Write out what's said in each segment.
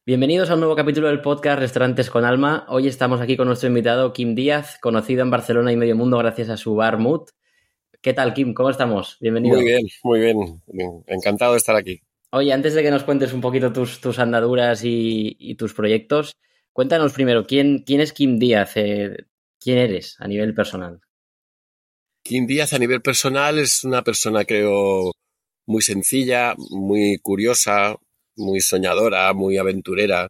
Bienvenidos a un nuevo capítulo del podcast Restaurantes con Alma. Hoy estamos aquí con nuestro invitado Kim Díaz, conocido en Barcelona y medio mundo gracias a su bar Mood. ¿Qué tal, Kim? ¿Cómo estamos? Muy Bienvenido. bien, muy bien. Encantado de estar aquí. Oye, antes de que nos cuentes un poquito tus andaduras y tus proyectos, cuéntanos primero, ¿quién es Kim Díaz? ¿Quién eres a nivel personal? Kim Díaz, a nivel personal, es una persona, creo, muy sencilla, muy curiosa, muy soñadora, muy aventurera.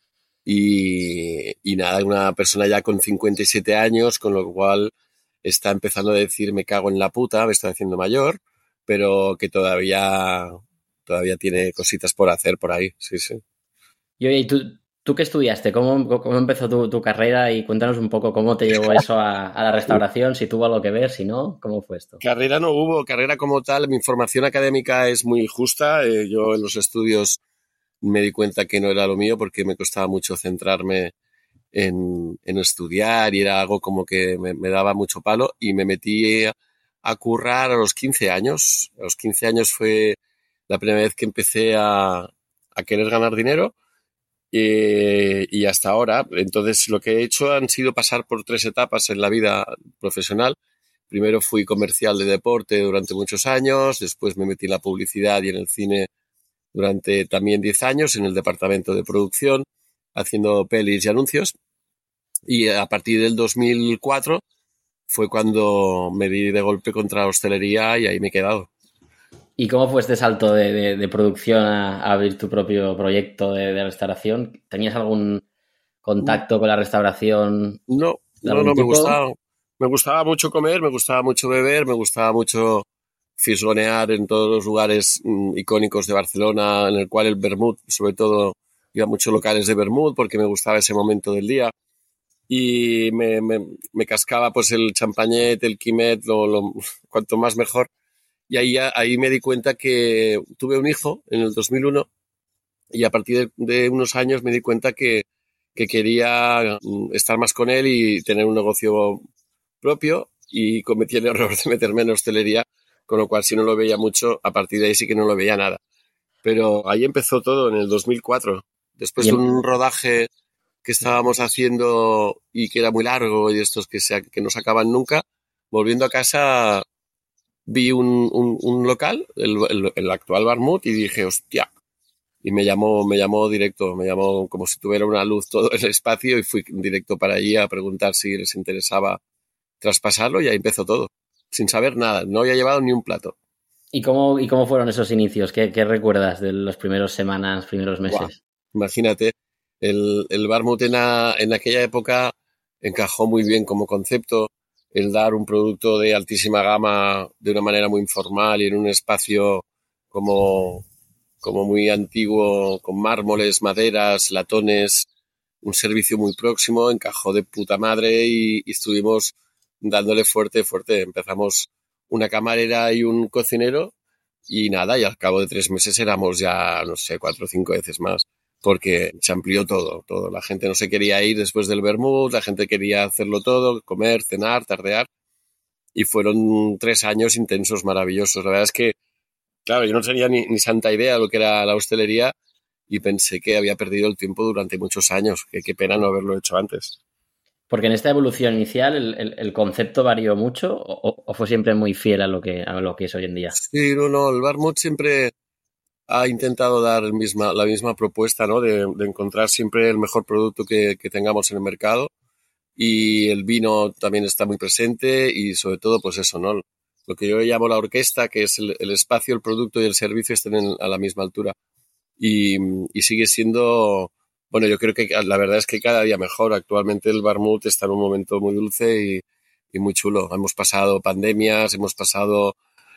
Y nada, una persona ya con 57 años, con lo cual está empezando a decir me cago en la puta, me estoy haciendo mayor, pero que todavía tiene cositas por hacer por ahí, sí, sí. Y oye, ¿tú qué estudiaste? ¿Cómo empezó tu carrera? Y cuéntanos un poco cómo te llevó eso a la restauración, si tuvo algo que ver, si no, ¿cómo fue esto? Carrera no hubo, carrera como tal, mi formación académica es muy justa. Yo en los estudios me di cuenta que no era lo mío porque me costaba mucho centrarme en estudiar y era algo como que me daba mucho palo y me metí a currar a los 15 años. A los 15 años fue la primera vez que empecé a querer ganar dinero y hasta ahora. Entonces lo que he hecho han sido pasar por tres etapas en la vida profesional. Primero fui comercial de deporte durante muchos años, después me metí en la publicidad y en el cine durante también 10 años en el departamento de producción, haciendo pelis y anuncios. Y a partir del 2004 fue cuando me di de golpe contra la hostelería y ahí me he quedado. ¿Y cómo fue este salto de producción a abrir tu propio proyecto de restauración? ¿Tenías algún contacto con la restauración No, de no, algún no, tipo? me gustaba mucho comer, me gustaba mucho beber, me gustaba mucho fisgonear en todos los lugares icónicos de Barcelona, en el cual el vermut, sobre todo, iba a muchos locales de vermut porque me gustaba ese momento del día. Y me cascaba pues el champañet, el quimet, cuanto más mejor. Y ahí me di cuenta que tuve un hijo en el 2001 y a partir de unos años me di cuenta que quería estar más con él y tener un negocio propio y cometí el error de meterme en hostelería, con lo cual si no lo veía mucho, a partir de ahí sí que no lo veía nada. Pero ahí empezó todo en el 2004. Después Y de un rodaje que estábamos haciendo y que era muy largo y estos que no se acaban nunca, volviendo a casa vi un local, el actual Barmut, y dije, hostia. Y me llamó directo, me llamó como si tuviera una luz todo el espacio y fui directo para allí a preguntar si les interesaba traspasarlo y ahí empezó todo. Sin saber nada, no había llevado ni un plato. ¿Y cómo fueron esos inicios? ¿Qué recuerdas de las primeras semanas, primeros Buah, meses? imagínate, el Barmut en aquella época encajó muy bien como concepto, el dar un producto de altísima gama de una manera muy informal y en un espacio como, como muy antiguo, con mármoles, maderas, latones, un servicio muy próximo, encajó de puta madre y estuvimos dándole fuerte, fuerte. Empezamos una camarera y un cocinero y nada, y al cabo de 3 meses éramos ya, no sé, 4 o 5 veces más, porque se amplió todo, todo. La gente no se quería ir después del vermut, la gente quería hacerlo todo, comer, cenar, tardear, y fueron 3 años intensos, maravillosos. La verdad es que, claro, yo no tenía ni santa idea de lo que era la hostelería y pensé que había perdido el tiempo durante muchos años, que qué pena no haberlo hecho antes. Porque en esta evolución inicial el concepto varió mucho o fue siempre muy fiel a lo que es hoy en día. Sí, no, no, el vermut siempre ha intentado dar la misma propuesta, ¿no? De encontrar siempre el mejor producto que tengamos en el mercado. Y el vino también está muy presente y sobre todo, pues eso, ¿no? Lo que yo llamo la orquesta, que es el espacio, el producto y el servicio estén a la misma altura. Y, y sigue siendo, bueno, yo creo que la verdad es que cada día mejor. Actualmente el Vermut está en un momento muy dulce y muy chulo. Hemos pasado pandemias, hemos pasado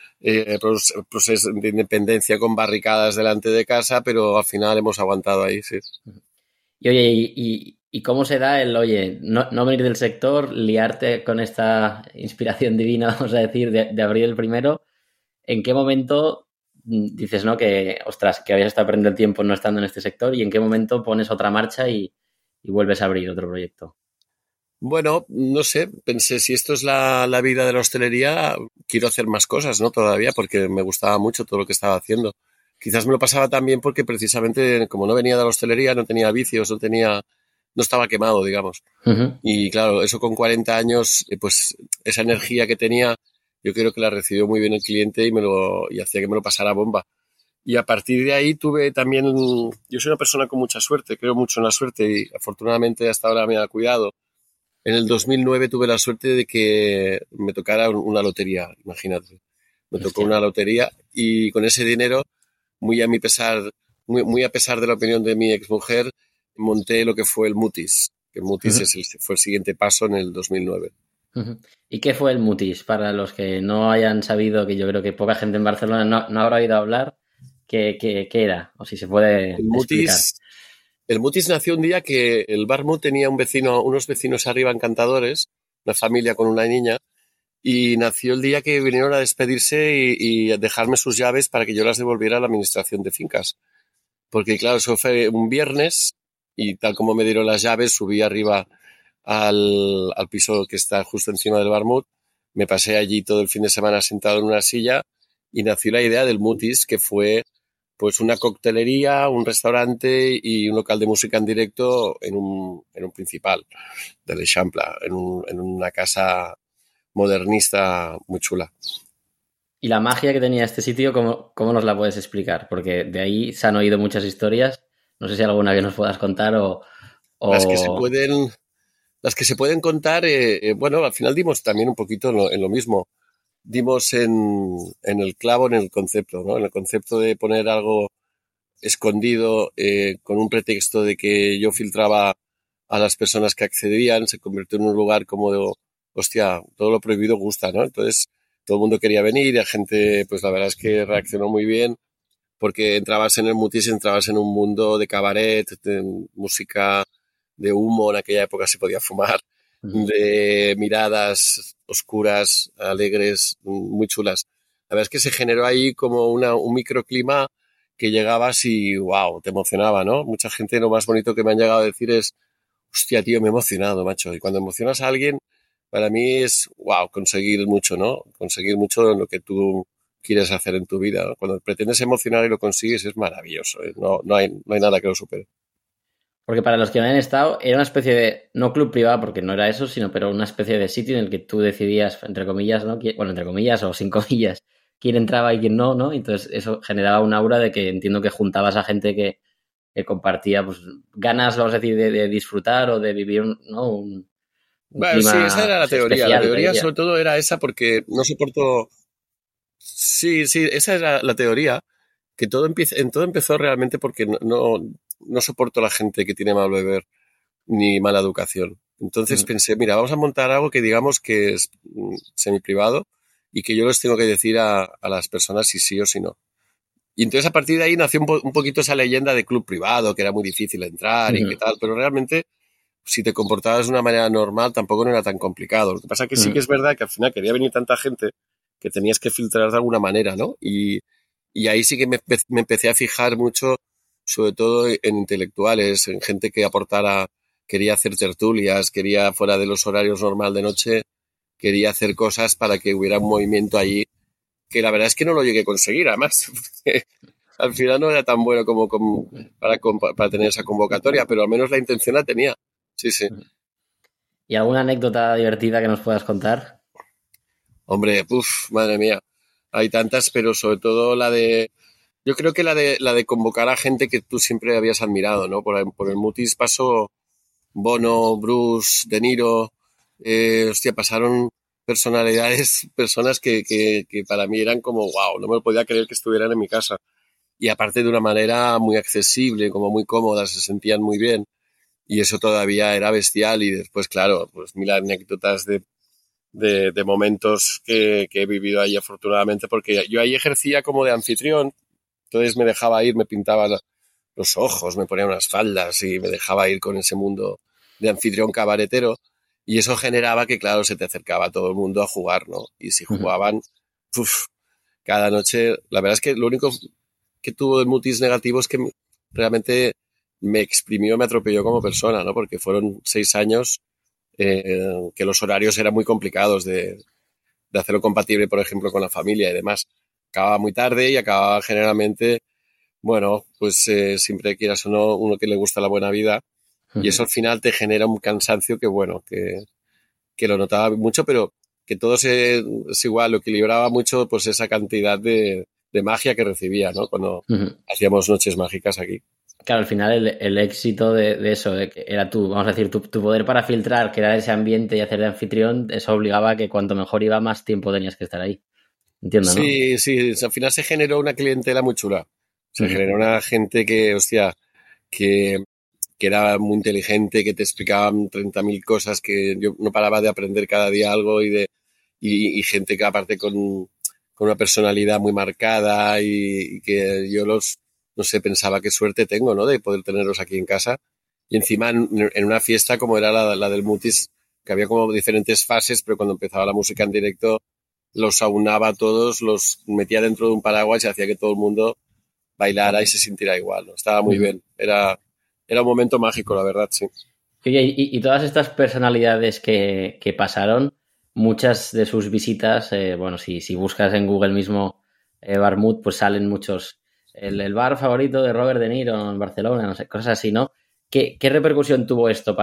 procesos de independencia con barricadas delante de casa, pero al final hemos aguantado ahí, sí. Y oye, ¿y cómo se da oye, no venir del sector, liarte con esta inspiración divina, vamos a decir, de abrir el primero? ¿En qué momento dices, no, que, ostras, que habías estado perdiendo el tiempo no estando en este sector y en qué momento pones otra marcha y vuelves a abrir otro proyecto? Bueno, no sé, pensé, si esto es la vida de la hostelería, quiero hacer más cosas, ¿no? Todavía, porque me gustaba mucho todo lo que estaba haciendo. quizás me lo pasaba también porque precisamente como no venía de la hostelería, no tenía vicios, no estaba quemado, digamos. Ujú. Y claro, eso con 40 años, pues esa energía que tenía, yo creo que la recibió muy bien el cliente y hacía que me lo pasara bomba. Y a partir de ahí tuve también, yo soy una persona con mucha suerte, creo mucho en la suerte y afortunadamente hasta ahora me ha cuidado. En el 2009 tuve la suerte de que me tocara una lotería, imagínate. Me tocó Hostia. una lotería y con ese dinero, muy a mi pesar, muy a pesar de la opinión de mi exmujer, monté lo que fue el Mutis. El Mutis Ujú, fue el siguiente paso en el 2009. ujú. ¿Y qué fue el Mutis? Para los que no hayan sabido, que yo creo que poca gente en Barcelona no habrá oído hablar, ¿qué era? O si se puede El explicar. Mutis, el Mutis nació un día que el Barmut tenía unos vecinos arriba encantadores, una familia con una niña, y nació el día que vinieron a despedirse y a dejarme sus llaves para que yo las devolviera a la administración de fincas. Porque claro, eso fue un viernes y tal como me dieron las llaves, subí arriba al piso que está justo encima del Barmut, me pasé allí todo el fin de semana sentado en una silla y nació la idea del Mutis, que fue pues una coctelería, un restaurante y un local de música en directo en un principal del Eixample, en una casa modernista muy chula. Y la magia que tenía este sitio, ¿cómo nos la puedes explicar? Porque de ahí se han oído muchas historias. No sé si alguna que nos puedas contar Las que se o... pueden, las que se pueden contar, bueno, al final dimos también un poquito en lo mismo. Dimos en el clavo, en el concepto, ¿no? En el concepto de poner algo escondido con un pretexto de que yo filtraba a las personas que accedían, se convirtió en un lugar como de, hostia, todo lo prohibido gusta, ¿no? Entonces todo el mundo quería venir y la gente, pues la verdad es que reaccionó muy bien porque entrabas en el Mutis, entrabas en un mundo de cabaret, de música de humo, en aquella época se podía fumar, de miradas oscuras, alegres, muy chulas. La verdad es que se generó ahí como un microclima que llegabas y wow, te emocionaba, ¿no? Mucha gente lo más bonito que me han llegado a decir es, hostia, tío, me he emocionado, macho. Y cuando emocionas a alguien, para mí es wow, conseguir mucho, ¿no? Conseguir mucho en lo que tú quieres hacer en tu vida, ¿no? Cuando pretendes emocionar y lo consigues es maravilloso, ¿eh? No hay nada que lo supere. Porque para los que no han estado, era una especie de, no club privado, porque no era eso, sino pero una especie de sitio en el que tú decidías, entre comillas, ¿no? Bueno, entre comillas o sin comillas, quién entraba y quién no, ¿no? Entonces eso generaba un aura de que entiendo que juntabas a gente que compartía pues ganas, vamos a decir, de disfrutar o de vivir, ¿no? Un Bueno, sí, esa clima era la pues, teoría. La especial, te teoría diría. sobre todo era esa porque no soporto. Sí, sí, esa era la teoría, que en todo empezó realmente porque no soporto la gente que tiene mal beber ni mala educación. Entonces Ujú, pensé, mira, vamos a montar algo que digamos que es semi privado y que yo les tengo que decir a las personas si sí o si no. Y entonces a partir de ahí nació un poquito esa leyenda de club privado, que era muy difícil entrar y ujú, qué tal, pero realmente si te comportabas de una manera normal tampoco no era tan complicado. Lo que pasa que sí ujú. que es verdad que al final quería venir tanta gente que tenías que filtrar de alguna manera, ¿no? Y ahí sí que me empecé a fijar mucho, sobre todo en intelectuales, en gente que aportara, quería hacer tertulias, quería fuera de los horarios normal de noche, quería hacer cosas para que hubiera un movimiento allí, que la verdad es que no lo llegué a conseguir, además, porque al final no era tan bueno para tener esa convocatoria, pero al menos la intención la tenía. Sí, sí. ¿Y alguna anécdota divertida que nos puedas contar? Hombre, puf, madre mía. Hay tantas, pero sobre todo yo creo que la de convocar a gente que tú siempre habías admirado, ¿no? Por el Mutis pasó Bono, Bruce, De Niro, hostia, pasaron personas que para mí eran como, wow, no me lo podía creer que estuvieran en mi casa. Y aparte de una manera muy accesible, como muy cómoda, se sentían muy bien. Y eso todavía era bestial. Y después, claro, pues mil anécdotas de momentos que he vivido ahí afortunadamente, porque yo ahí ejercía como de anfitrión, entonces me dejaba ir, me pintaba los ojos, me ponía unas faldas y me dejaba ir con ese mundo de anfitrión cabaretero y eso generaba que, claro, se te acercaba todo el mundo a jugar, ¿no? Y si Ujú, jugaban, uf, cada noche, la verdad es que lo único que tuvo de mutis negativo es que realmente me exprimió, me atropelló como persona, ¿no? Porque fueron 6 años que los horarios eran muy complicados de hacerlo compatible, por ejemplo, con la familia y demás. Acababa muy tarde y acababa generalmente bueno, pues siempre quieras o no, uno que le gusta la buena vida, y eso al final te genera un cansancio que, bueno, que lo notaba mucho, pero que todo es igual, lo equilibraba mucho pues esa cantidad de magia que recibía, ¿no? Cuando hacíamos noches mágicas aquí. Claro, al final el éxito de eso, de que era tú, vamos a decir, tu poder para filtrar, que era ese ambiente y hacer de anfitrión, eso obligaba a que cuanto mejor iba, más tiempo tenías que estar ahí. Entiendo, ¿no? Sí, sí, al final se generó una clientela muy chula. Se generó una gente que, hostia, que, que era muy inteligente, que te explicaban 30.000 cosas, que yo no paraba de aprender cada día algo y gente que aparte con una personalidad muy marcada y que yo no sé, pensaba qué suerte tengo, ¿no? De poder tenerlos aquí en casa. Y encima en una fiesta como era la del Mutis, que había como diferentes fases, pero cuando empezaba la música en directo los aunaba a todos, los metía dentro de un paraguas y hacía que todo el mundo bailara y se sintiera igual, ¿no? Estaba muy bien. Era un momento mágico, la verdad, sí. Oye, y todas estas personalidades que pasaron, muchas de sus visitas, bueno, si buscas en Google mismo Barmut, pues salen muchos. El bar favorito de Robert De Niro en Barcelona, no sé, cosas así, ¿no? ¿Qué repercusión tuvo esto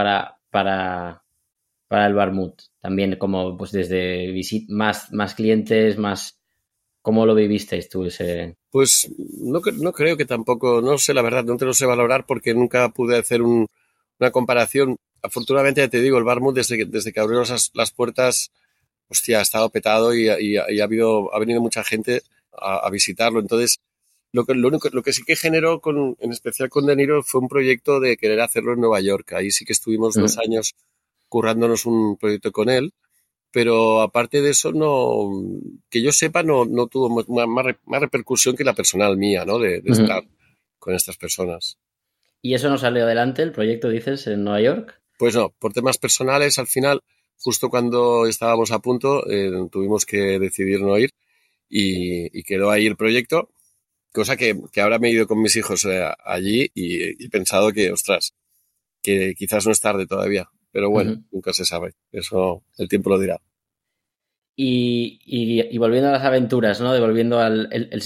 para el Barmut? También como pues desde más clientes, más... ¿Cómo lo vivisteis tú ese...? Pues no creo que tampoco, no sé, la verdad, no te lo sé valorar porque nunca pude hacer una comparación. Afortunadamente, ya te digo, el Barmut desde que abrió las puertas, hostia, ha estado petado y ha venido mucha gente a visitarlo. Entonces, lo que sí que generó, en especial con De Niro, fue un proyecto de querer hacerlo en Nueva York. Ahí sí que estuvimos 2 años currándonos un proyecto con él, pero aparte de eso, no, que yo sepa, no tuvo más repercusión que la personal mía, ¿no? De estar con estas personas. ¿Y eso no salió adelante, el proyecto, dices, en Nueva York? Pues no, por temas personales, al final, justo cuando estábamos a punto, tuvimos que decidir no ir y quedó ahí el proyecto, cosa que ahora me he ido con mis hijos allí y he pensado que, ostras, que quizás no es tarde todavía, pero bueno, nunca se sabe, eso el tiempo lo dirá. Y volviendo a las aventuras, ¿no? Devolviendo al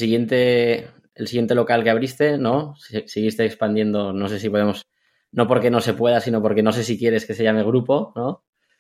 el siguiente local que abriste, ¿no? Seguiste expandiendo, no sé si podemos, no porque no se pueda, sino porque no sé si quieres que se llame grupo, ¿no?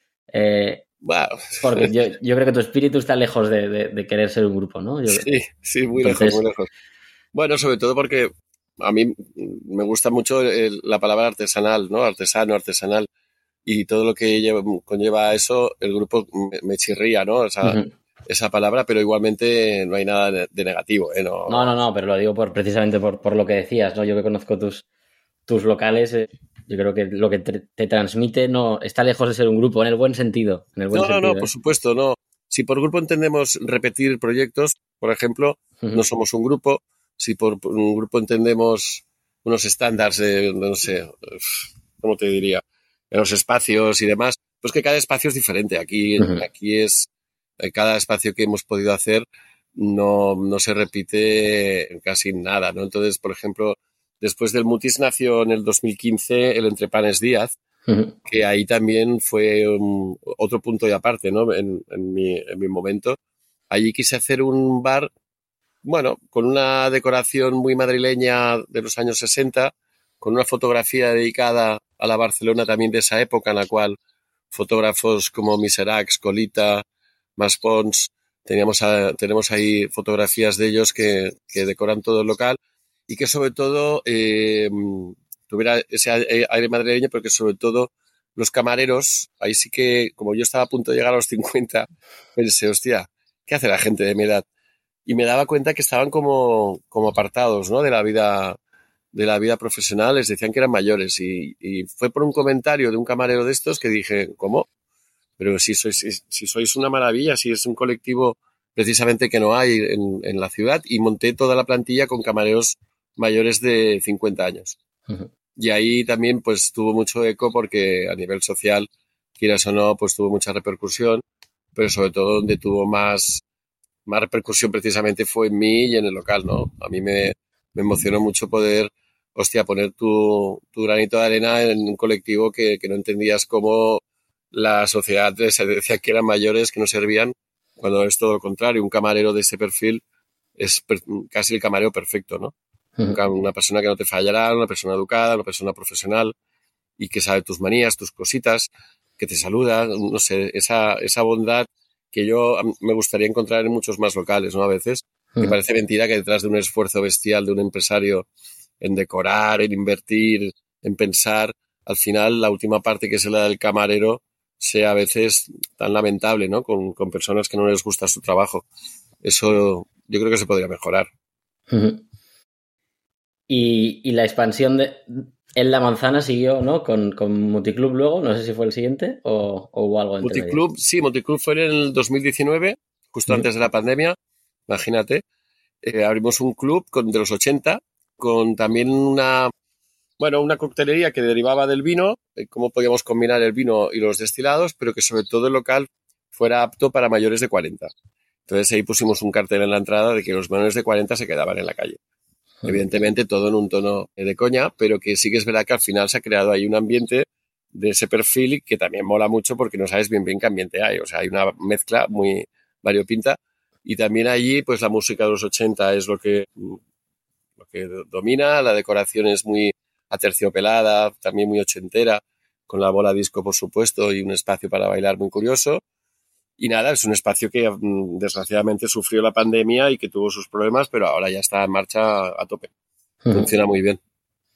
Wow. Porque yo creo que tu espíritu está lejos de querer ser un grupo, ¿no? Sí, sí, muy lejos, muy Entonces, lejos. Bueno, sobre todo porque a mí me gusta mucho la palabra artesanal, ¿no? Artesano, artesanal. Y todo lo que conlleva a eso, el grupo me chirría, ¿no? Esa palabra, pero igualmente no hay nada de negativo, ¿eh? No, no. no, pero lo digo precisamente por lo que decías, ¿no? Yo que conozco tus locales, yo creo que lo que te transmite no está lejos de ser un grupo, en el buen sentido, en el buen No, sentido, por ¿eh? supuesto, no. Si por grupo entendemos repetir proyectos, por ejemplo, no Ujú. somos un grupo. Si por un grupo entendemos unos estándares de, no sé, ¿cómo te diría? En los espacios y demás, pues que cada espacio es diferente. Ujú. Aquí es, cada espacio que hemos podido hacer no se repite en casi nada, ¿no? Entonces, por ejemplo, después del Mutis nació en el 2015 el Entrepanes Díaz, Ujú. que ahí también fue otro punto y aparte, ¿no? En mi momento. Allí quise hacer un bar, bueno, con una decoración muy madrileña de los años 60, con una fotografía dedicada a la Barcelona también de esa época, en la cual fotógrafos como Miseracs, Colita, Maspons, tenemos ahí fotografías de ellos que decoran todo el local y que sobre todo tuviera ese aire madrileño, pero que sobre todo los camareros, ahí sí que, como yo estaba a punto de llegar a los 50, pensé, hostia, ¿qué hace la gente de mi edad? Y me daba cuenta que estaban como apartados, ¿no? De la vida profesional, les decían que eran mayores y fue por un comentario de un camarero de estos que dije, ¿cómo? Pero si sois una maravilla, si es un colectivo precisamente que no hay en la ciudad y monté toda la plantilla con camareros mayores de 50 años. Ujú. Y ahí también pues tuvo mucho eco porque a nivel social, quieras o no, pues tuvo mucha repercusión, pero sobre todo donde tuvo más repercusión precisamente fue en mí y en el local, ¿no? A mí me emocionó mucho poder, hostia, poner tu granito de arena en un colectivo que no entendías cómo la sociedad se decía que eran mayores, que no servían, cuando es todo lo contrario. Un camarero de ese perfil es casi el camarero perfecto, ¿no? Una persona que no te fallará, una persona educada, una persona profesional y que sabe tus manías, tus cositas, que te saluda, no sé, esa bondad que yo me gustaría encontrar en muchos más locales, ¿no? A veces, que parece mentira que detrás de un esfuerzo bestial de un empresario en decorar, en invertir, en pensar, al final la última parte que es la del camarero sea a veces tan lamentable, ¿no? Con personas que no les gusta su trabajo. Eso yo creo que se podría mejorar. Y la expansión en La Manzana siguió, ¿no? Con Multiclub luego, no sé si fue el siguiente o hubo algo entre medio. Multiclub fue en el 2019, justo antes de la pandemia, imagínate. Abrimos un club de los 80 con también una coctelería que derivaba del vino, cómo podíamos combinar el vino y los destilados, pero que sobre todo el local fuera apto para mayores de 40. Entonces ahí pusimos un cartel en la entrada de que los menores de 40 se quedaban en la calle. Evidentemente todo en un tono de coña, pero que sí que es verdad que al final se ha creado ahí un ambiente de ese perfil que también mola mucho porque no sabes bien qué ambiente hay. O sea, hay una mezcla muy variopinta y también allí pues la música de los 80 es lo que domina, la decoración es muy aterciopelada, también muy ochentera, con la bola disco por supuesto y un espacio para bailar muy curioso. Y nada, es un espacio que desgraciadamente sufrió la pandemia y que tuvo sus problemas, pero ahora ya está en marcha a tope. Funciona muy bien.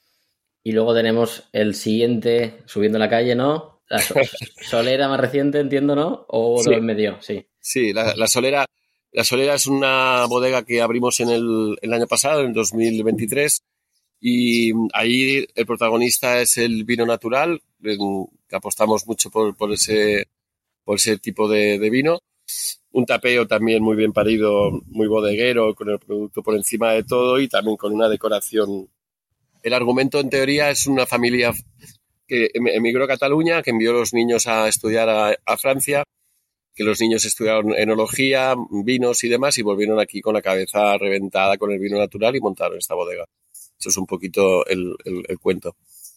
Y luego tenemos el siguiente subiendo la calle, ¿no? La Solera más reciente, entiendo, ¿no? O otro en medio, sí. Sí, la Solera es una bodega que abrimos en el año pasado, en 2023, y ahí el protagonista es el vino natural, que apostamos mucho por ese tipo de vino. Un tapeo también muy bien parido, muy bodeguero, con el producto por encima de todo y también con una decoración. El argumento, en teoría, es una familia que emigró a Cataluña, que envió a los niños a estudiar a Francia, que los niños estudiaron enología, vinos y demás, y volvieron aquí con la cabeza reventada con el vino natural y montaron esta bodega. Eso es un poquito el cuento.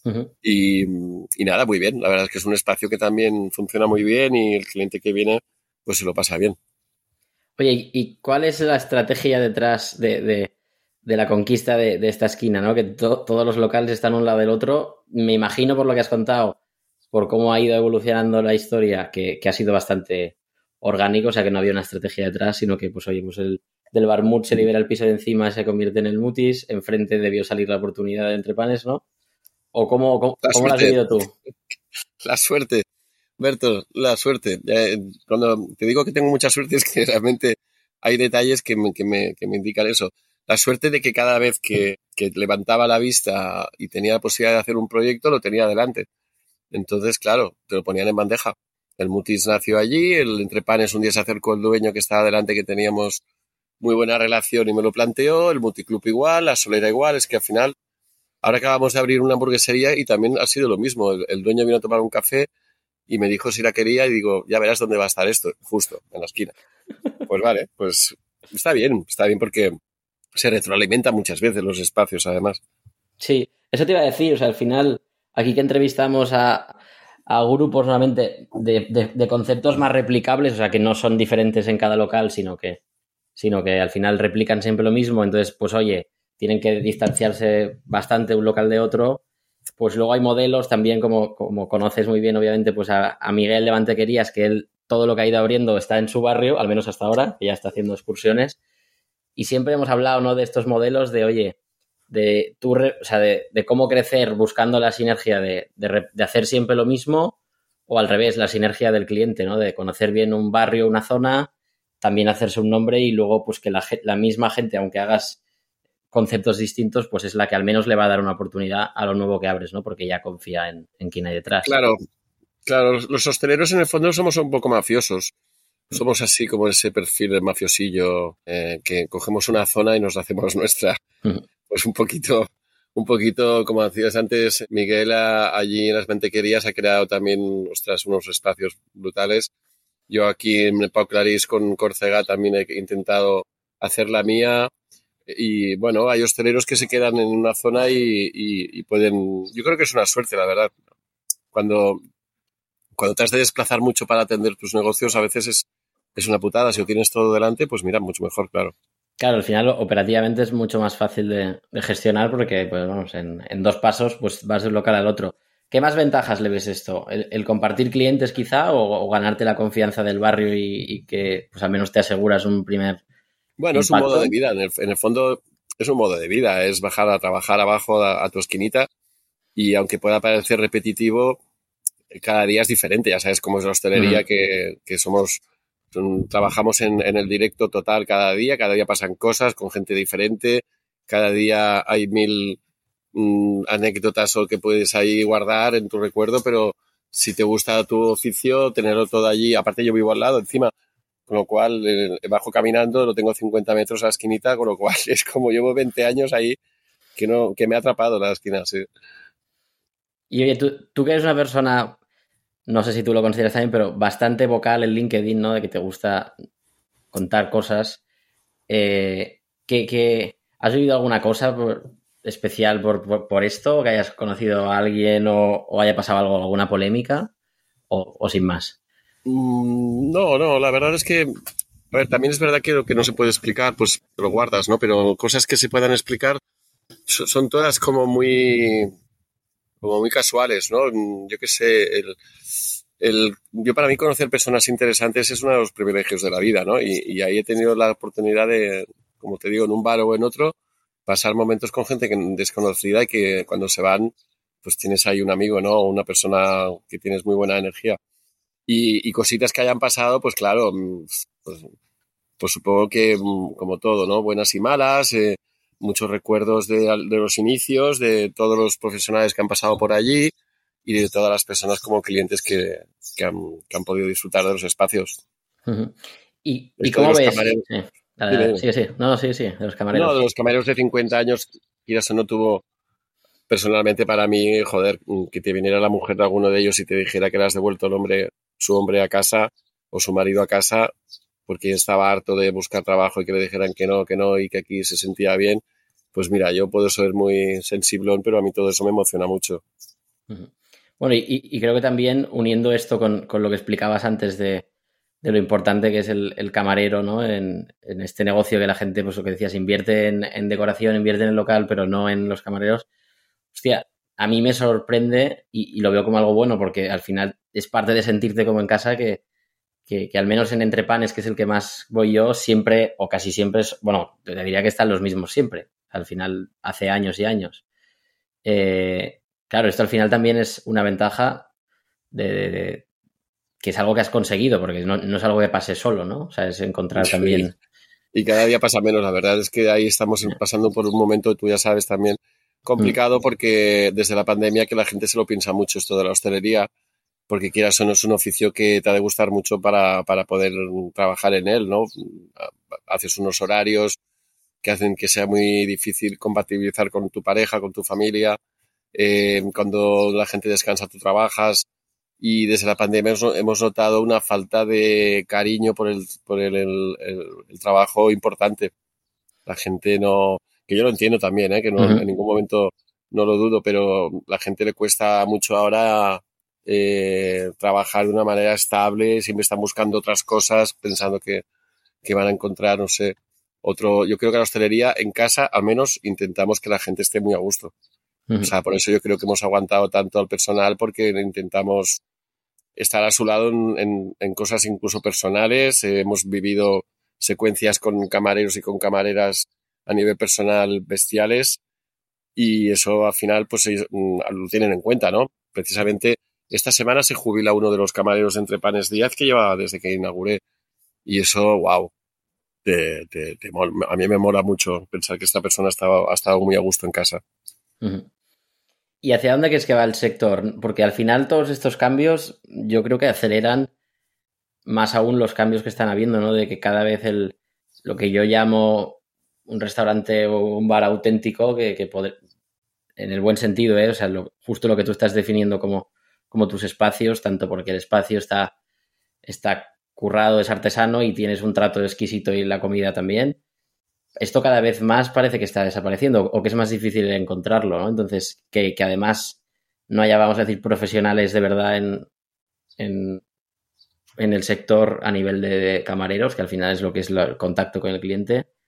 Y nada, muy bien. La verdad es que es un espacio que también funciona muy bien y el cliente que viene pues se lo pasa bien. Oye, ¿y cuál es la estrategia detrás de la conquista de esta esquina, ¿no? Que todos los locales están un lado del otro. Me imagino por lo que has contado, por cómo ha ido evolucionando la historia, que ha sido bastante orgánico, o sea que no había una estrategia detrás, sino que pues oye, pues del Barmut se libera el piso de encima y se convierte en el Mutis, enfrente debió salir la oportunidad de Entre Panes, ¿no? ¿O cómo lo has vivido tú? La suerte, Berto, la suerte. Cuando te digo que tengo mucha suerte es que realmente hay detalles que me indican eso. La suerte de que cada vez que levantaba la vista y tenía la posibilidad de hacer un proyecto, lo tenía delante. Entonces, claro, te lo ponían en bandeja. El Mutis nació allí, el Entre Panes un día se acercó el dueño que estaba delante, que teníamos muy buena relación y me lo planteó, el Multiclub igual, la Solera igual, es que al final, ahora acabamos de abrir una hamburguesería y también ha sido lo mismo. El dueño vino a tomar un café y me dijo si la quería y digo, ya verás dónde va a estar esto, justo, en la esquina. Pues vale, pues está bien porque se retroalimenta muchas veces los espacios, además. Sí, eso te iba a decir, o sea, al final, aquí que entrevistamos a grupos normalmente de conceptos más replicables, o sea, que no son diferentes en cada local, sino que al final replican siempre lo mismo, entonces, pues oye, tienen que distanciarse bastante un local de otro, pues luego hay modelos también, como conoces muy bien, obviamente, pues a Miguel Levantequerías, que él todo lo que ha ido abriendo está en su barrio, al menos hasta ahora, que ya está haciendo excursiones, y siempre hemos hablado, ¿no?, de estos modelos de, oye, de cómo crecer buscando la sinergia de hacer siempre lo mismo, o al revés, la sinergia del cliente, ¿no? De conocer bien un barrio, una zona, también hacerse un nombre y luego pues que la misma gente, aunque hagas conceptos distintos, pues es la que al menos le va a dar una oportunidad a lo nuevo que abres, ¿no? Porque ya confía en quién hay detrás. Claro, los hosteleros en el fondo somos un poco mafiosos. Somos así como ese perfil de mafiosillo que cogemos una zona y nos la hacemos nuestra. Pues un poquito como decías antes, Miguel allí en las mantequerías ha creado también, unos espacios brutales. Yo aquí en Pau Clarís con Córcega también he intentado hacer la mía. Y bueno, hay hosteleros que se quedan en una zona y pueden. Yo creo que es una suerte, la verdad. Cuando te has de desplazar mucho para atender tus negocios, a veces es una putada. Si lo tienes todo delante, pues mira, mucho mejor, claro. Claro, al final operativamente es mucho más fácil de gestionar porque, pues vamos, en dos pasos pues vas de un local al otro. ¿Qué más ventajas le ves esto? ¿El compartir clientes quizá o ganarte la confianza del barrio y que pues al menos te aseguras un primer Bueno, es un modo de impacto? vida, en el fondo es un modo de vida, es bajar a trabajar abajo a tu esquinita y aunque pueda parecer repetitivo, cada día es diferente, ya sabes cómo es la hostelería, Ujú. que somos, trabajamos en el directo total cada día pasan cosas con gente diferente, cada día hay mil anécdotas o que puedes ahí guardar en tu recuerdo, pero si te gusta tu oficio, tenerlo todo allí, aparte yo vivo al lado encima, con lo cual bajo caminando, lo tengo 50 metros a la esquinita, con lo cual es como llevo 20 años ahí que no, que me ha atrapado la esquina, sí. Y oye, tú que eres una persona, no sé si tú lo consideras también, pero bastante vocal en LinkedIn, ¿no? De que te gusta contar cosas. ¿Has vivido alguna cosa especial por esto? ¿Que hayas conocido a alguien o haya pasado algo, alguna polémica? O sin más. No, no, la verdad es que, a ver, también es verdad que lo que no se puede explicar, pues lo guardas, ¿no? Pero cosas que se puedan explicar son todas como muy casuales, ¿no? Yo qué sé, yo para mí conocer personas interesantes es uno de los privilegios de la vida, ¿no? Y ahí he tenido la oportunidad de, como te digo, en un bar o en otro, pasar momentos con gente desconocida y que cuando se van, pues tienes ahí un amigo, ¿no? O una persona que tienes muy buena energía. Y cositas que hayan pasado, pues claro, pues, pues supongo que como todo, ¿no? Buenas y malas, muchos recuerdos de los inicios, de todos los profesionales que han pasado por allí y de todas las personas como clientes que han podido disfrutar de los espacios. Ujú. ¿Y Esto de cómo los ves? camareros, Sí, dale, dime, dale. dime. Sí, sí. No, no, sí, sí, de los No, de camareros. los camareros de 50 años, y eso no tuvo, personalmente para mí, joder, que te viniera la mujer de alguno de ellos y te dijera que le has devuelto su hombre a casa o su marido a casa porque estaba harto de buscar trabajo y que le dijeran que no y que aquí se sentía bien, pues mira, yo puedo ser muy sensiblón, pero a mí todo eso me emociona mucho. Ujú. Bueno, y creo que también uniendo esto con lo que explicabas antes de lo importante que es el camarero, ¿no? En este negocio que la gente, pues lo que decías, invierte en decoración, invierte en el local, pero no en los camareros. Hostia, a mí me sorprende y lo veo como algo bueno porque al final es parte de sentirte como en casa que al menos en Entrepanes, que es el que más voy yo, siempre o casi siempre es, bueno, te diría que están los mismos siempre. Al final, hace años y años. Claro, esto al final también es una ventaja de que es algo que has conseguido, porque no es algo que pase solo, ¿no? O sea, es encontrar Y, también. y cada día pasa menos, la verdad es que ahí estamos Yeah. pasando por un momento, tú ya sabes también, Mm, complicado porque desde la pandemia que la gente se lo piensa mucho esto de la hostelería, porque quieras o no es un oficio que te ha de gustar mucho para poder trabajar en él, ¿no? Haces unos horarios que hacen que sea muy difícil compatibilizar con tu pareja, con tu familia. Cuando la gente descansa, tú trabajas. Y desde la pandemia hemos notado una falta de cariño el trabajo importante. La gente no, que yo lo entiendo también, ¿eh? Que no, en ujú. ningún momento no lo dudo, pero la gente le cuesta mucho ahora trabajar de una manera estable, siempre están buscando otras cosas, pensando que van a encontrar, no sé, otro. Yo creo que la hostelería en casa, al menos, intentamos que la gente esté muy a gusto. O Ujú. sea, por eso yo creo que hemos aguantado tanto al personal, porque intentamos estar a su lado en cosas incluso personales. Hemos vivido secuencias con camareros y con camareras a nivel personal bestiales y eso al final pues lo tienen en cuenta, ¿no? Precisamente esta semana se jubila uno de los camareros de Entrepanes Díaz que lleva desde que inauguré y eso, wow, a mí me mola mucho pensar que esta persona ha estado muy a gusto en casa. Ujú. ¿Y hacia dónde crees que va el sector? Porque al final todos estos cambios yo creo que aceleran más aún los cambios que están habiendo, ¿no? De que cada vez lo que yo llamo un restaurante o un bar auténtico, en el buen sentido, ¿eh? O sea, justo lo que tú estás definiendo como tus espacios, tanto porque el espacio está currado, es artesano y tienes un trato exquisito y la comida también. Esto cada vez más parece que está desapareciendo o que es más difícil encontrarlo, ¿no? Entonces, que además no haya, vamos a decir, profesionales de verdad en, en el sector a nivel de camareros, que al final es lo que es el contacto con el cliente,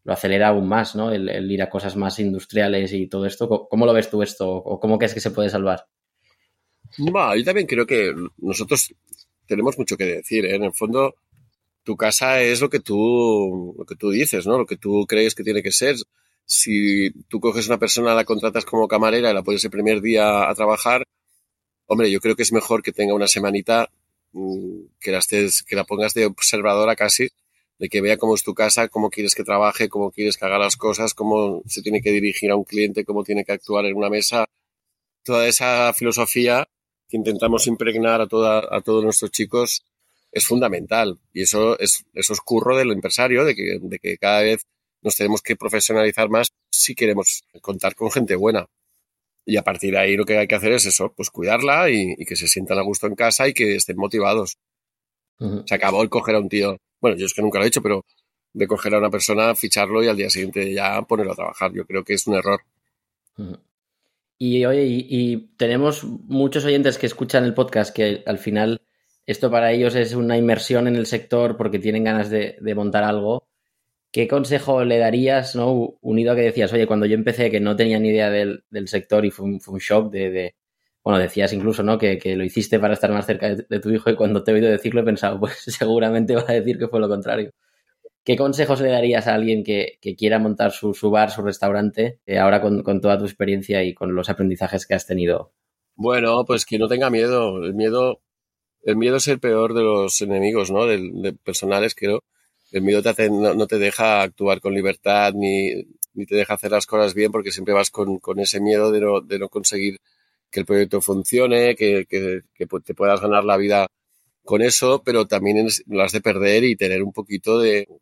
lo acelera aún más, ¿no? El ir a cosas más industriales y todo esto. ¿Cómo lo ves tú esto? ¿O cómo crees que se puede salvar? Yo también creo que nosotros tenemos mucho que decir, ¿eh? En el fondo, tu casa es lo que tú dices, ¿no? Lo que tú crees que tiene que ser. Si tú coges una persona, la contratas como camarera y la pones el primer día a trabajar, hombre, yo creo que es mejor que tenga una semanita, que la pongas de observadora casi, de que vea cómo es tu casa, cómo quieres que trabaje, cómo quieres que haga las cosas, cómo se tiene que dirigir a un cliente, cómo tiene que actuar en una mesa. Toda esa filosofía que intentamos impregnar a todos nuestros chicos es fundamental. Y eso es curro del empresario, de que cada vez nos tenemos que profesionalizar más si queremos contar con gente buena. Y a partir de ahí lo que hay que hacer es eso, pues cuidarla y que se sientan a gusto en casa y que estén motivados. Uh-huh. Se acabó el coger a un tío, bueno, yo es que nunca lo he hecho, pero de coger a una persona, ficharlo y al día siguiente ya ponerlo a trabajar. Yo creo que es un error. Uh-huh. Y oye, y tenemos muchos oyentes que escuchan el podcast que al final esto para ellos es una inmersión en el sector porque tienen ganas de montar algo. ¿Qué consejo le darías, ¿no? Unido a que decías, oye, cuando yo empecé que no tenía ni idea del sector y fue un shock bueno, decías incluso, ¿no? Que lo hiciste para estar más cerca de tu hijo y cuando te he oído decirlo he pensado, pues seguramente va a decir que fue lo contrario. ¿Qué consejos le darías a alguien que quiera montar su bar, su restaurante, ahora con toda tu experiencia y con los aprendizajes que has tenido? Bueno, pues que no tenga miedo. El miedo es el peor de los enemigos, ¿no? De personales, creo. El miedo no te deja actuar con libertad ni te deja hacer las cosas bien porque siempre vas con ese miedo de no conseguir que el proyecto funcione, que te puedas ganar la vida con eso, pero también lo has de perder y tener un poquito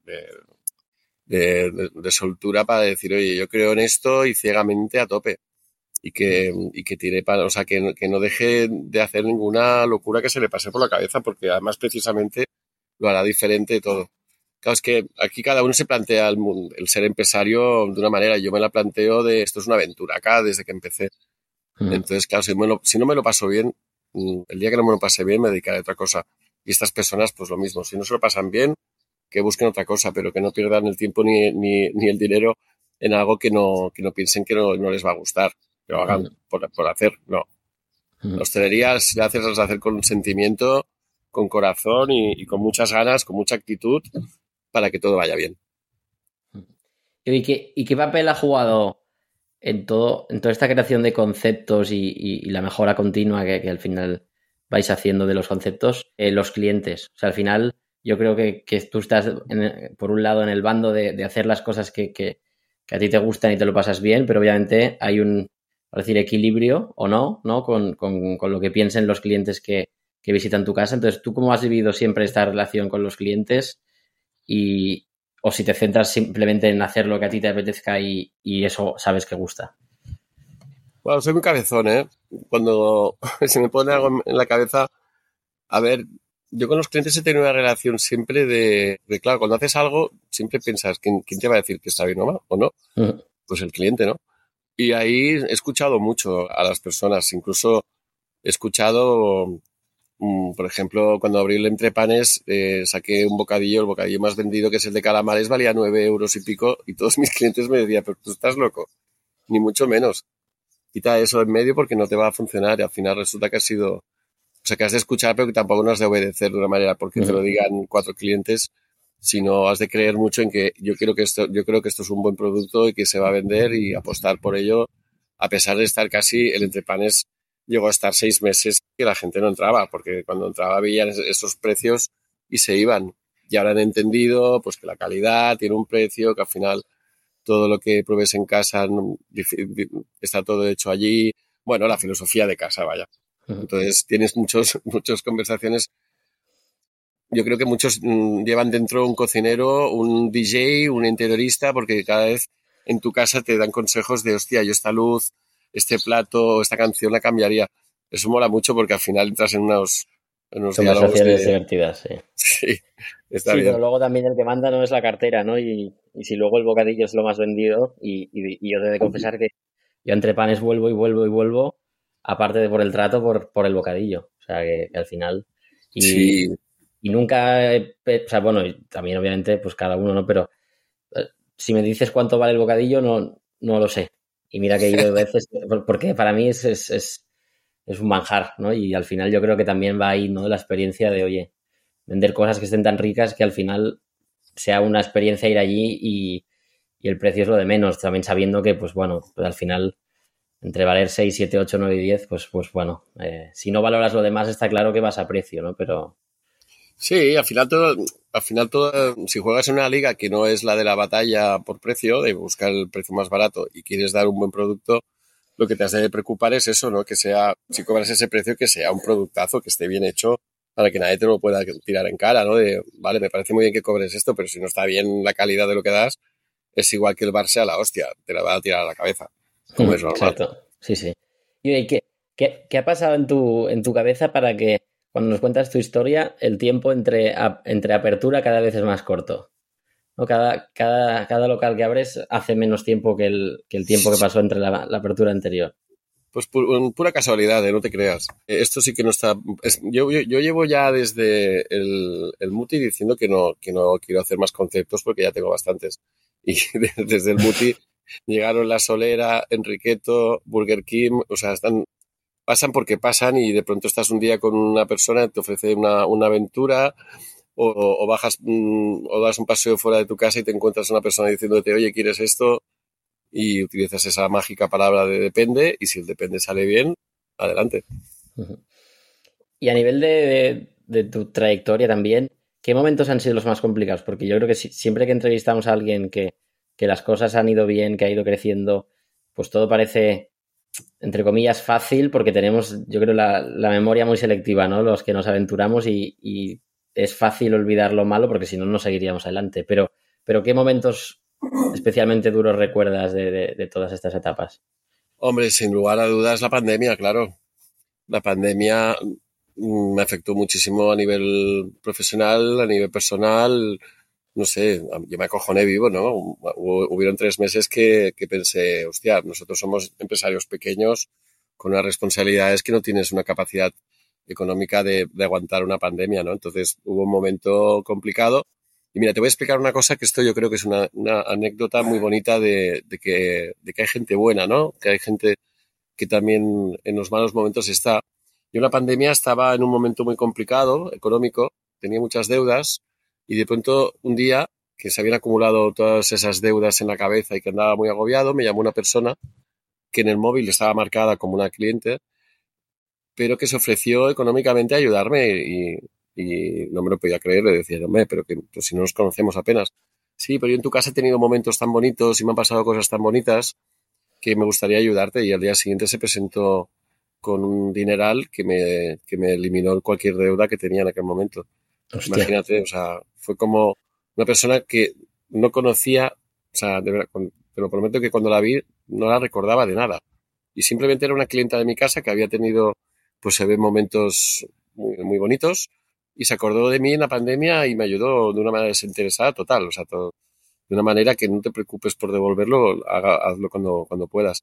de soltura para decir, oye, yo creo en esto y ciegamente a tope. Y que tire para, o sea, que no deje de hacer ninguna locura que se le pase por la cabeza, porque además precisamente lo hará diferente de todo. Claro, es que aquí cada uno se plantea el ser empresario de una manera. Yo me la planteo de esto es una aventura acá desde que empecé. Entonces, claro, si no me lo paso bien, el día que no me lo pase bien me dedicaré a otra cosa. Y estas personas, pues lo mismo. Si no se lo pasan bien, que busquen otra cosa, pero que no pierdan el tiempo ni el dinero en algo que no piensen que no les va a gustar, que lo hagan por hacer. No. La hostelería, si la haces, las hacer con sentimiento, con corazón y con muchas ganas, con mucha actitud, para que todo vaya bien. ¿Y qué papel ha jugado en toda esta creación de conceptos y la mejora continua que al final vais haciendo de los conceptos, los clientes? O sea, al final yo creo que tú estás, por un lado, en el bando de hacer las cosas que a ti te gustan y te lo pasas bien, pero obviamente hay un, por decir, equilibrio o no con lo que piensen los clientes que visitan tu casa. Entonces, ¿tú cómo has vivido siempre esta relación con los clientes? Y, o si te centras simplemente en hacer lo que a ti te apetezca y eso sabes que gusta. Bueno, soy muy cabezón, ¿eh? Cuando se me pone algo en la cabeza, a ver, yo con los clientes he tenido una relación siempre claro, cuando haces algo, siempre piensas, ¿quién te va a decir que está bien o mal, o no? Pues el cliente, ¿no? Y ahí he escuchado mucho a las personas, incluso he escuchado, por ejemplo, cuando abrí el Entrepanes, saqué un bocadillo, el bocadillo más vendido, que es el de calamares, valía 9 euros y pico, y todos mis clientes me decían, pero tú estás loco, ni mucho menos. Quita eso en medio porque no te va a funcionar y al final resulta que o sea, que has de escuchar, pero que tampoco no has de obedecer de una manera porque te lo digan 4 clientes, sino has de creer mucho en que yo creo que esto es un buen producto y que se va a vender y apostar por ello, a pesar de estar casi, el Entrepanes llegó a estar 6 meses que la gente no entraba, porque cuando entraba veían esos precios y se iban. Y ahora han entendido pues que la calidad tiene un precio, que al final todo lo que pruebes en casa está todo hecho allí. Bueno, la filosofía de casa, vaya. Entonces tienes muchas conversaciones. Yo creo que muchos llevan dentro un cocinero, un DJ, un interiorista, porque cada vez en tu casa te dan consejos de, hostia, yo esta luz, este plato, esta canción la cambiaría. Eso mola mucho porque al final entras en unos diálogos Conversaciones de... divertidas, sí. Sí, está Sí, pero bien. luego también el que manda no es la cartera, ¿no? Y si luego el bocadillo es lo más vendido, y yo te he de confesar que yo entre panes vuelvo y vuelvo y vuelvo, aparte de por el trato, por el bocadillo. O sea, que al final... Y, Sí, y nunca, o sea, bueno, y también obviamente, pues cada uno, ¿no? Pero si me dices cuánto vale el bocadillo, no lo sé. Y mira que he ido veces, porque para mí es un manjar, ¿no? Y al final yo creo que también va ahí, ¿no? La experiencia de, oye, vender cosas que estén tan ricas que al final sea una experiencia ir allí y el precio es lo de menos, también sabiendo que, pues bueno, pues al final entre valer 6 7 8 9 y 10 pues bueno, si no valoras lo demás está claro que vas a precio, ¿no? Pero... Sí, al final todo, si juegas en una liga que no es la de la batalla por precio, de buscar el precio más barato y quieres dar un buen producto, lo que te has de preocupar es eso, ¿no? Que sea, si cobras ese precio, que sea un productazo, que esté bien hecho para que nadie te lo pueda tirar en cara, ¿no? De, vale, me parece muy bien que cobres esto, pero si no está bien la calidad de lo que das, es igual que el bar sea la hostia, te la va a tirar a la cabeza, como es normal. Exacto, sí, sí. ¿Y qué ha pasado en tu cabeza para que cuando nos cuentas tu historia, el tiempo entre apertura cada vez es más corto? ¿No? Cada local que abres hace menos tiempo que el tiempo que pasó entre la apertura anterior. Pues pura casualidad, no te creas. Esto sí que no está... yo llevo ya desde el Muti diciendo que no quiero hacer más conceptos porque ya tengo bastantes. Y desde el Muti llegaron La Solera, Enriqueto, Burger King, o sea, pasan porque pasan y de pronto estás un día con una persona, te ofrece una aventura o bajas o das un paseo fuera de tu casa y te encuentras una persona diciéndote, oye, ¿quieres esto? Y utilizas esa mágica palabra de depende y si el depende sale bien, adelante. Ujú. Y a nivel de tu trayectoria también, ¿qué momentos han sido los más complicados? Porque yo creo que siempre que entrevistamos a alguien que las cosas han ido bien, que ha ido creciendo, pues todo parece, entre comillas, fácil porque tenemos, yo creo, la memoria muy selectiva, ¿no? Los que nos aventuramos y es fácil olvidar lo malo porque si no, no seguiríamos adelante. Pero ¿qué momentos especialmente duros recuerdas de todas estas etapas? Hombre, sin lugar a dudas la pandemia, claro. La pandemia me afectó muchísimo a nivel profesional, a nivel personal. No sé, yo me acojoné vivo, ¿no? Hubieron 3 meses que pensé, hostia, nosotros somos empresarios pequeños con unas responsabilidades que no tienes una capacidad económica de aguantar una pandemia, ¿no? Entonces hubo un momento complicado. Y mira, te voy a explicar una cosa que esto yo creo que es una anécdota muy bonita de que hay gente buena, ¿no? Que hay gente que también en los malos momentos está. Yo en la pandemia estaba en un momento muy complicado, económico, tenía muchas deudas y de pronto un día que se habían acumulado todas esas deudas en la cabeza y que andaba muy agobiado, me llamó una persona que en el móvil estaba marcada como una cliente, pero que se ofreció económicamente a ayudarme y no me lo podía creer, le decía, hombre, pero que pues si no nos conocemos apenas. Sí, pero yo en tu casa he tenido momentos tan bonitos y me han pasado cosas tan bonitas que me gustaría ayudarte y al día siguiente se presentó con un dineral que me eliminó cualquier deuda que tenía en aquel momento. Hostia. Imagínate, o sea, fue como una persona que no conocía, o sea, de verdad, te lo prometo que cuando la vi no la recordaba de nada. Y simplemente era una clienta de mi casa que había tenido, pues se ve momentos muy bonitos y se acordó de mí en la pandemia y me ayudó de una manera desinteresada total, o sea, de una manera que no te preocupes por devolverlo, hazlo cuando puedas.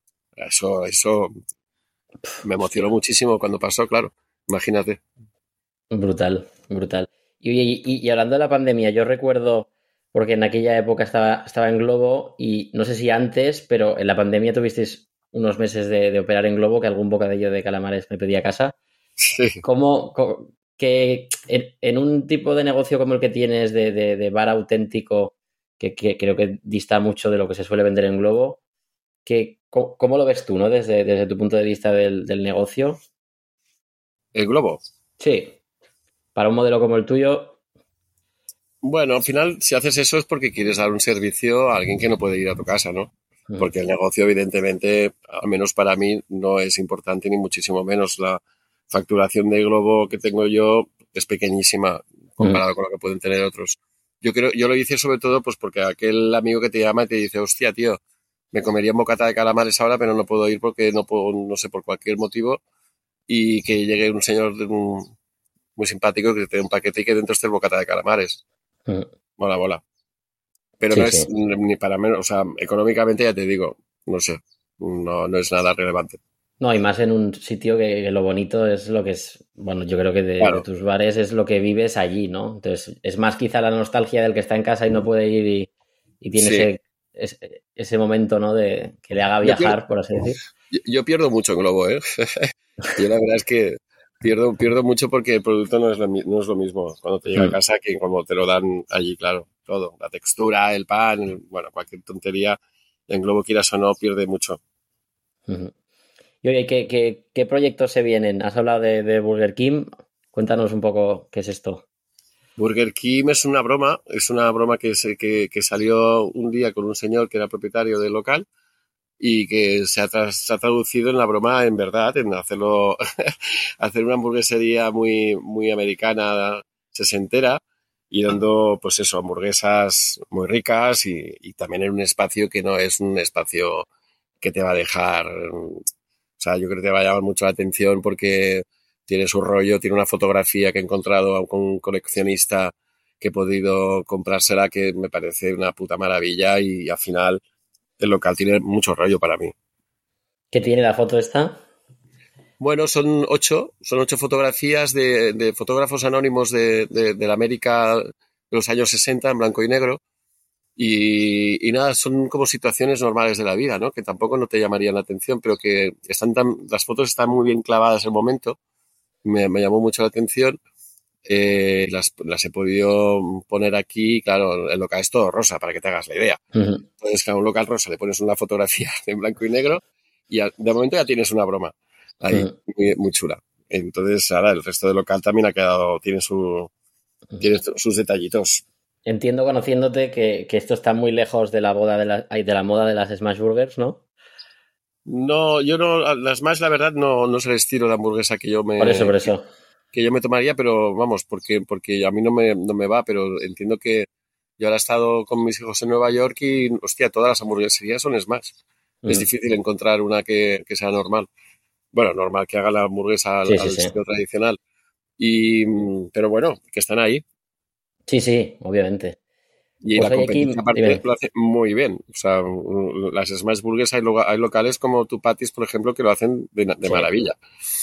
Eso me emocionó Hostia. muchísimo cuando pasó, claro. Imagínate. Brutal, brutal. Y, oye, y hablando de la pandemia, yo recuerdo, porque en aquella época estaba en Globo y no sé si antes, pero en la pandemia tuvisteis unos meses de operar en Globo, que algún bocadillo de calamares me pedía a casa. Sí. Que en un tipo de negocio como el que tienes de bar auténtico, que creo que dista mucho de lo que se suele vender en Globo, ¿cómo lo ves tú, ¿no? Desde tu punto de vista del negocio. El globo. Sí, para un modelo como el tuyo. Bueno, al final, si haces eso es porque quieres dar un servicio a alguien que no puede ir a tu casa, ¿no? Mm, Porque el negocio, evidentemente, al menos para mí, no es importante ni muchísimo menos. La facturación de globo que tengo yo es pequeñísima mm, comparado con lo que pueden tener otros. Yo lo hice sobre todo pues porque aquel amigo que te llama y te dice, hostia, tío, me comería un bocata de calamares ahora, pero no puedo ir porque no puedo, no sé, por cualquier motivo, y que llegue un señor muy simpático que te dé un paquete y que dentro esté el bocata de calamares. mm. Mola, mola. Pero no Sí, es sí. ni para menos, o sea, económicamente ya te digo, no sé, no es nada relevante. No, y más en un sitio que lo bonito es lo que es, bueno, yo creo que de Claro, tus bares es lo que vives allí, ¿no? Entonces, es más quizá la nostalgia del que está en casa y no puede ir y tiene Sí. ese momento, ¿no? De que le haga Yo pierdo, viajar, por así decir. yo pierdo mucho en Globo, ¿eh? Yo la verdad es que pierdo mucho porque el producto no es lo mismo cuando te llega a Mm, casa que cuando te lo dan allí, claro, todo. La textura, el pan, bueno, cualquier tontería, en Globo quieras o no, pierde mucho. ujú. Y oye, ¿qué proyectos se vienen? Has hablado de Burger King. Cuéntanos un poco qué es esto. Burger King es una broma que salió un día con un señor que era propietario del local y que se ha traducido en la broma en verdad, en hacerlo, hacer una hamburguesería muy, muy americana, sesentera, y dando, pues eso, hamburguesas muy ricas y también en un espacio que no es un espacio que te va a dejar, o sea, yo creo que te va a llamar mucho la atención porque tiene su rollo, tiene una fotografía que he encontrado con un coleccionista que he podido comprársela que me parece una puta maravilla y al final el local tiene mucho rollo para mí. ¿Qué tiene la foto esta? Bueno, son ocho fotografías de fotógrafos anónimos de la América de los años 60 en blanco y negro. Y nada, son como situaciones normales de la vida, ¿no? Que tampoco no te llamarían la atención, pero que las fotos están muy bien clavadas en el momento. Me llamó mucho la atención. Las he podido poner aquí, claro, el local es todo rosa, para que te hagas la idea. Ujú, Entonces, a un local rosa le pones una fotografía en blanco y negro y de momento ya tienes una broma ahí, ujú, muy, muy chula. Entonces, ahora el resto del local también ha quedado, ujú. tiene sus detallitos. Entiendo, conociéndote, que esto está muy lejos de la boda de la moda de las Smash Burgers, ¿no? No, yo no, las más, la verdad, no es el estilo de hamburguesa Por eso. que yo me tomaría, pero vamos, porque a mí no me va, pero entiendo que yo ahora he estado con mis hijos en Nueva York y, hostia, todas las hamburgueserías son Smash. Es Ujú. difícil encontrar una que sea normal. Bueno, normal que haga la hamburguesa al, Sí, sí, al sí. estilo tradicional. Pero bueno, que están ahí. Sí, sí, obviamente. Y Pues la oye, competencia Kim, aparte dime. lo hace muy bien. O sea, las Smash Burgers hay locales como Tu Patties, por ejemplo, que lo hacen de Sí, maravilla.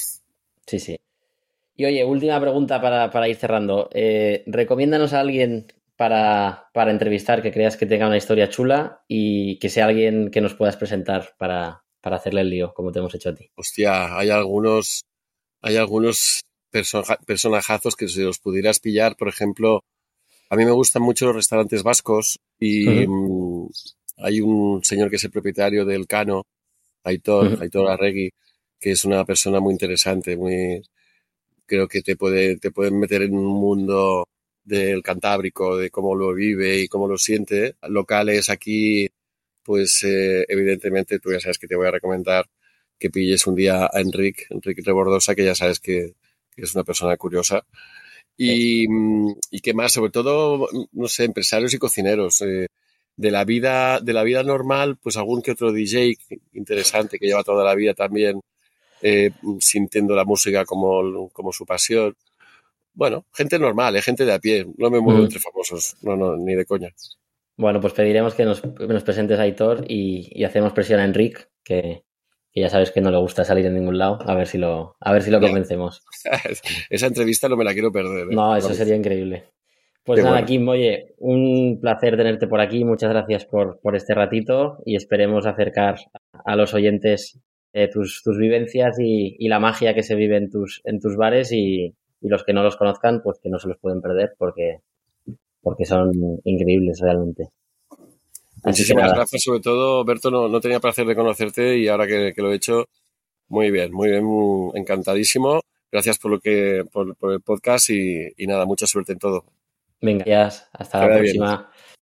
sí, sí. Y oye, última pregunta para ir cerrando. Recomiéndanos a alguien para entrevistar que creas que tenga una historia chula y que sea alguien que nos puedas presentar para hacerle el lío, como te hemos hecho a ti. Hostia, hay algunos personajazos que si los pudieras pillar, por ejemplo, a mí me gustan mucho los restaurantes vascos y Ujú, hay un señor que es el propietario del Cano, ujú. Aitor Arregui, que es una persona muy interesante, creo que te puede meter en un mundo del Cantábrico, de cómo lo vive y cómo lo siente. Locales aquí, pues evidentemente tú ya sabes que te voy a recomendar que pilles un día a Enrique Rebordosa, que ya sabes que es una persona curiosa. Sí. Y qué más, sobre todo, no sé, empresarios y cocineros. De la vida normal, pues algún que otro DJ interesante que lleva toda la vida también sintiendo la música como su pasión. Bueno, gente normal, gente de a pie. No me muevo Ujú. entre famosos. No, no, ni de coña. Bueno, pues pediremos que nos presentes a Aitor y hacemos presión a Enric, que ya sabes que no le gusta salir en ningún lado, a ver si lo Ya. convencemos. Esa entrevista no me la quiero perder, ¿eh? No, eso Vamos, sería increíble. Pues qué nada, bueno. Kim, oye, un placer tenerte por aquí. Muchas gracias por este ratito y esperemos acercar a los oyentes tus vivencias y la magia que se vive en tus bares y los que no los conozcan, pues que no se los pueden perder porque son increíbles realmente. Así que Muchísimas nada, gracias. Sobre todo, Berto, no tenía placer de conocerte y ahora que lo he hecho, muy bien, encantadísimo. Gracias por el podcast y nada, mucha suerte en todo. venga, ya, hasta Que la vaya bien. próxima.